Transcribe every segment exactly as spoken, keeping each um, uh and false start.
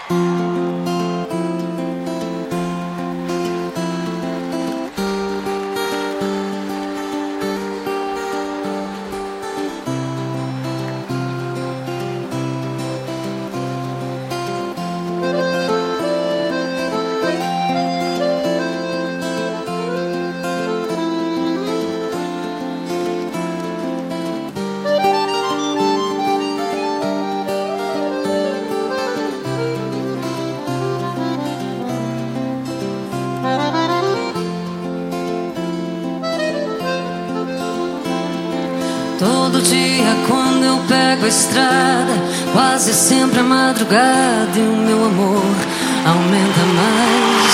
Todo dia quando eu pego a estrada, quase sempre a madrugada, e o meu amor aumenta mais.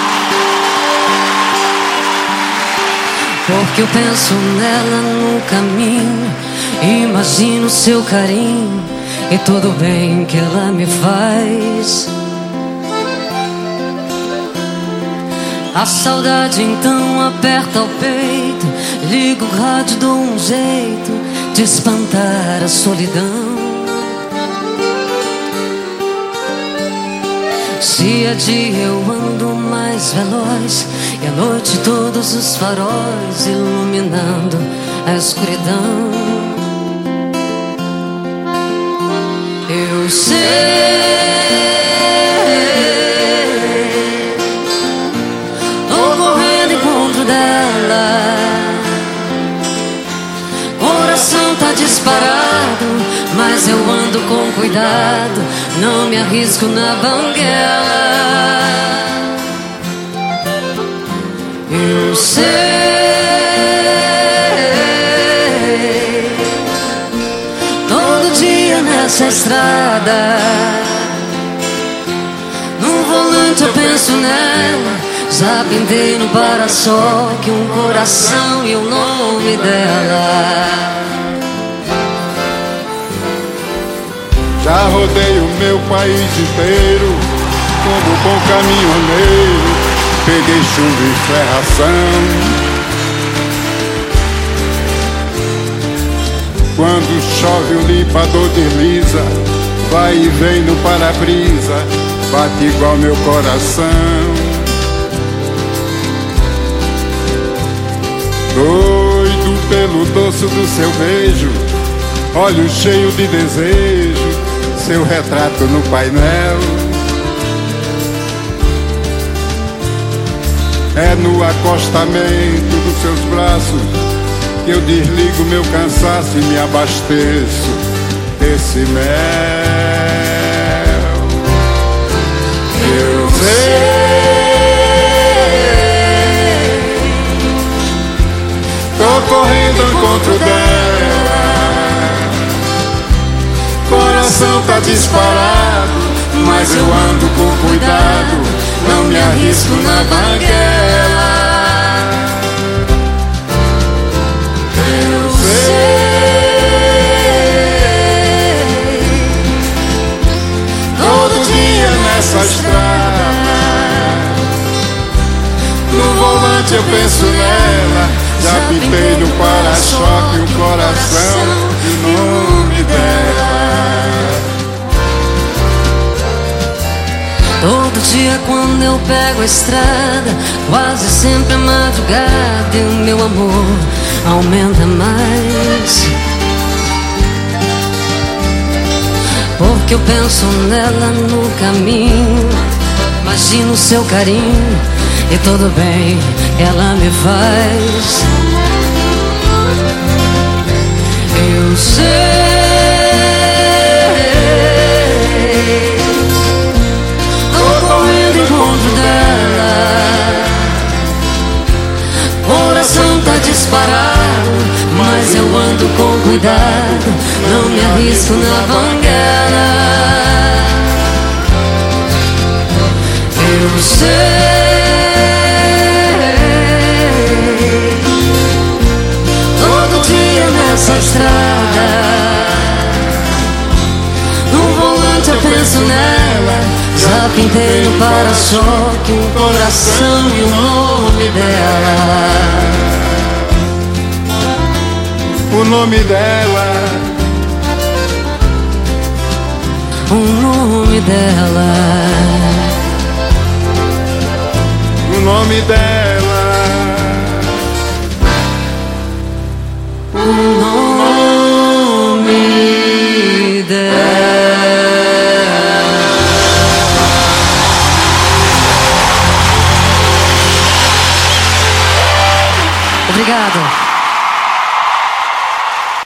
Porque eu penso nela no caminho, imagino seu carinho e todo o bem que ela me faz. A saudade então aperta o peito, ligo o rádio, dou um jeito de espantar a solidão. Se é dia eu ando mais veloz, e à noite todos os faróis iluminando a escuridão. Eu sei, disparado, mas eu ando com cuidado, não me arrisco na banguela. Eu sei, todo dia nessa estrada, no volante eu penso nela, já pintei no para-choque um coração e o nome dela. Já rodei o meu país inteiro, como bom caminhoneiro, peguei chuva e ferração. Quando chove o limpador desliza, vai e vem no para-brisa, bate igual meu coração. Doido pelo doce do seu beijo, olho cheio de desejo, seu retrato no painel. É no acostamento dos seus braços que eu desligo meu cansaço e me abasteço desse mel. Eu sei, tô correndo ao encontro dela, coração tá disparado, mas eu ando com cuidado, não me arrisco na banguela. Eu sei, todo dia nessa estrada, no volante eu penso nela, já pintei no para-choque o coração e o nome dela. Todo dia quando eu pego a estrada, quase sempre a madrugada, e o meu amor aumenta mais. Porque eu penso nela no caminho, imagino seu carinho e todo bem que ela me faz. Eu sei, disparado, mas eu ando com cuidado, não me arrisco na banguela. Eu sei, todo dia nessa estrada, no volante eu penso nela, já pintei no para-choque um coração e o nome dela. O nome dela, o nome dela. nome dela. O nome dela. Obrigado.